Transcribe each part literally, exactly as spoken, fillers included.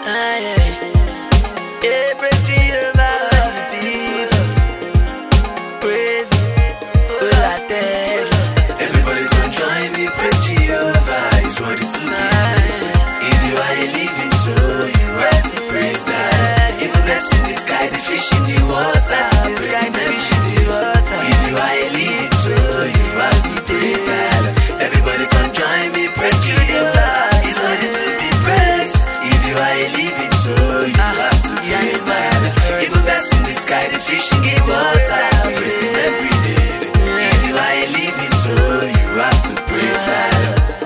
Ah, yeah. Yeah, praise Jehovah, people. Praise, will I tell? Everybody come join me, praise Jehovah, he's worthy to be praised. If you are a living soul, you have to praise God. Even bless in the sky, the fish in the water, The sky, the fish in the water. If you are a living soul, you have to praise God. Everybody come join me, praise Jehovah, he's worthy to be praised. If you are a living soul, you have to praise God. Even bless in the sky, the fish in the water, praise him every day. If you are a living soul, you have to praise God.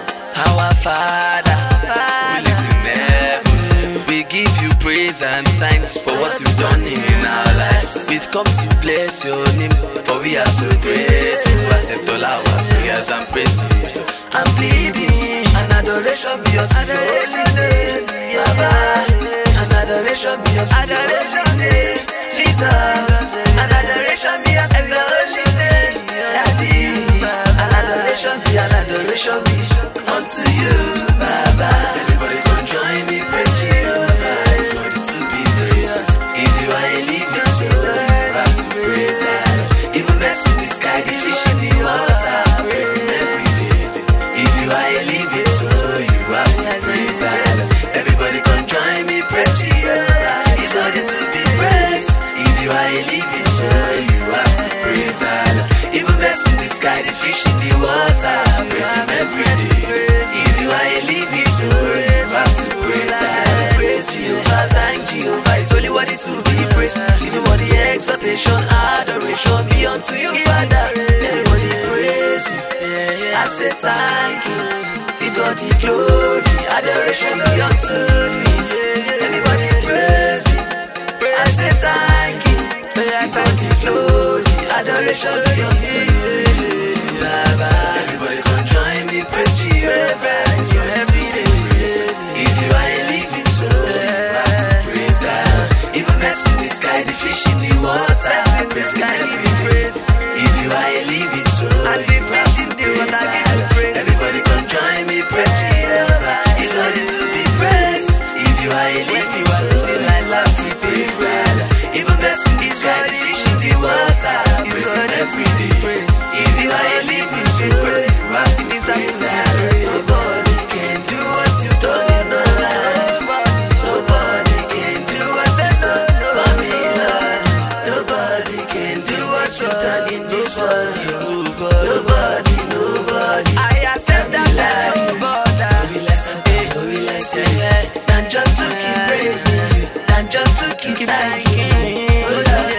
Our Father, We live in heaven. we give you praise and thanks for what you've done in our lives. We've come to bless your name, For we are so grateful. Accept all our prayers and praises. I'm pleading, An adoration be unto your holy name, Baba. An adoration be unto your holy name, Jesus. An adoration be unto your holy name, Daddy. An adoration be, an adoration be unto you, Baba. Everybody come join me, praise Jehovah, he's worthy to be praised. If you are a living soul, you have to praise God. Even mess in the sky, the fish in the water, praise him every day. If you are a living soul, you have to praise God. Everybody come join me, praise Jehovah, he's worthy to be praised. If you are a living soul, you have to praise God. Even mess in the sky, the fish in the water, praise him every day. If you are a living soul, you have to praise God. Praise Jehovah, thank Jehovah, he's only worthy to be praised. Give him all the exaltation, adoration be unto you, Father. Everybody praise him. I say thank you. Give God the glory, adoration be unto you. Everybody praise him. I say thank you. Give God the glory, adoration be unto you, Baba. Everybody come join me, praise Jehovah, he's worthy to be praised. If you are a living soul, you have to praise God. Even mess in the sky, the fish in the water, in the sky, give you praise. if you are a living soul, And the fish in the water, give you praise. everybody come join me, praise Jehovah, he's worthy to be praised. If you are a living soul, I love to praise God. Even best in the sky, the fish in the water, praise him every day. If you are a living soul, you have to praise God. Nobody can do what you've done in our life. Nobody can do what you've done for me, Lord. Nobody can do what you've done in this world. Nobody, nobody. I accept that life, We like Sunday, we like Sunday. Than just to keep praising you, than just to keep thanking. Oh Lord,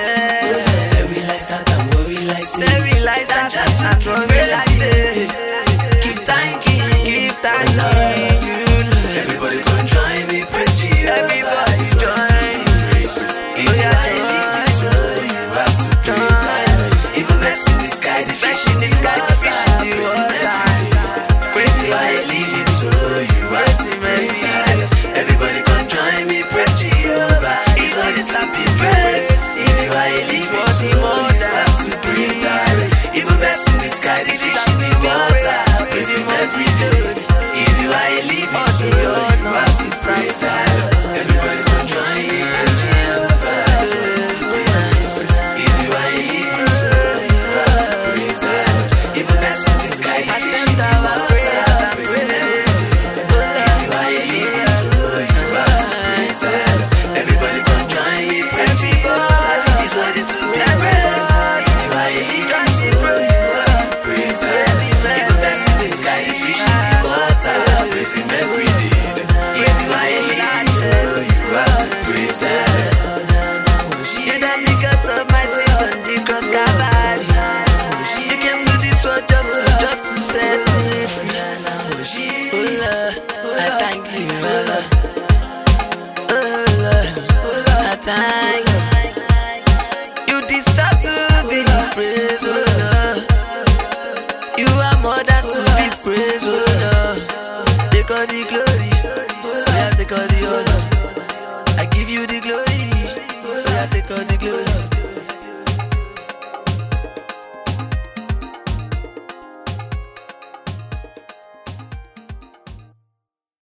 we like Satan, we like sin. Very lies Than that just to and keep very lies praising, keep thanking, keep thanking you, Lord. Everybody come join me, praise Jehovah. Everybody He's worthy to be join. praised. If you are a living soul, you have to praise God. Even mess in the sky, the fish in the sky, the fish in the water. Praise you are a living soul, you have to praise God. Everybody come join me, praise Jehovah. He's worthy to be praised. If you are a living soul, you have to praise God. Even mess in the sky, the fish in the water, praise him every day. If you are a living soul, you have to praise God. Everybody come join me, praise Jehovah. He's worthy to be praised. If you are a living soul, you have to praise God. Even mess in the sky, the fish in the water, praise him every day. If you are a living soul, you have to praise God. Everybody come join me, praise Jehovah. He's worthy to be praised. If you are a living soul, you have to praise God. Even mess in the sky, the fish in the water, praise him every day. If you are a living soul, you have to praise God. You died because of my sins on the cross, Calvary. You came to this world just to, just to set me free. Oh Lord, I thank you, Lord. Oh Lord, I thank you. You deserve to be praised, oh Lord. You are more than to be praised, oh Lord. Take all the glory.